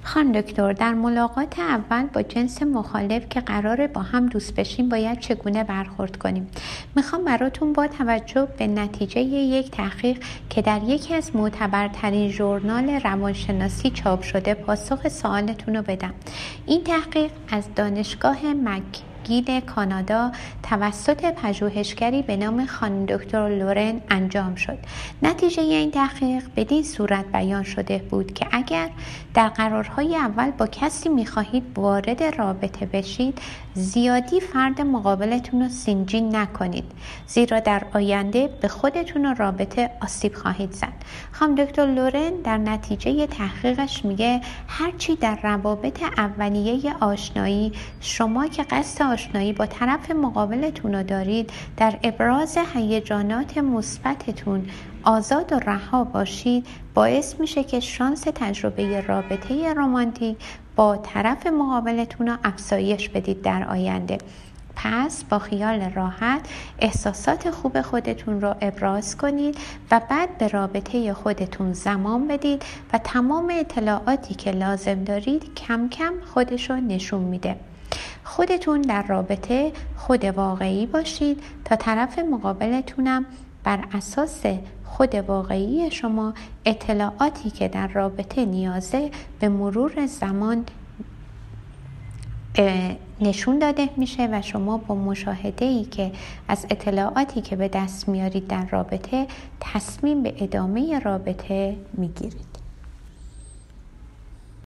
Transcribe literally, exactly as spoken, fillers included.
خانم دکتر، در ملاقات اول با جنس مخالف که قراره با هم دوست بشیم باید چگونه برخورد کنیم؟ میخوام براتون با توجه به نتیجه یک تحقیق که در یکی از معتبرترین ژورنال روانشناسی چاپ شده پاسخ سوالتون رو بدم. این تحقیق از دانشگاه مک گیل کانادا توسط پژوهشگری به نام خانم دکتر لورن انجام شد. نتیجه این تحقیق بدین صورت بیان شده بود که اگر در قرارهای اول با کسی میخواهید وارد رابطه بشید، زیادی فرد مقابلتون رو سینجین نکنید، زیرا در آینده به خودتون و رابطه آسیب خواهید زد. خانم دکتر لورن در نتیجه تحقیقش میگه هرچی در روابط اولیه آشنایی شما که قصد آشنایی با طرف مقابلتون رو دارید در ابراز هیجانات مثبتتون آزاد و رها باشید، باعث میشه که شانس تجربه رابطه رمانتیک با طرف مقابلتون رو افزایش بدید در آینده. پس با خیال راحت احساسات خوب خودتون رو ابراز کنید و بعد به رابطه خودتون زمان بدید و تمام اطلاعاتی که لازم دارید کم کم خودش رو نشون میده. خودتون در رابطه خود واقعی باشید تا طرف مقابلتونم بر اساس خود واقعی شما اطلاعاتی که در رابطه نیازه به مرور زمان نشون داده میشه و شما با مشاهده‌ای که از اطلاعاتی که به دست میارید در رابطه تصمیم به ادامه رابطه میگیرید.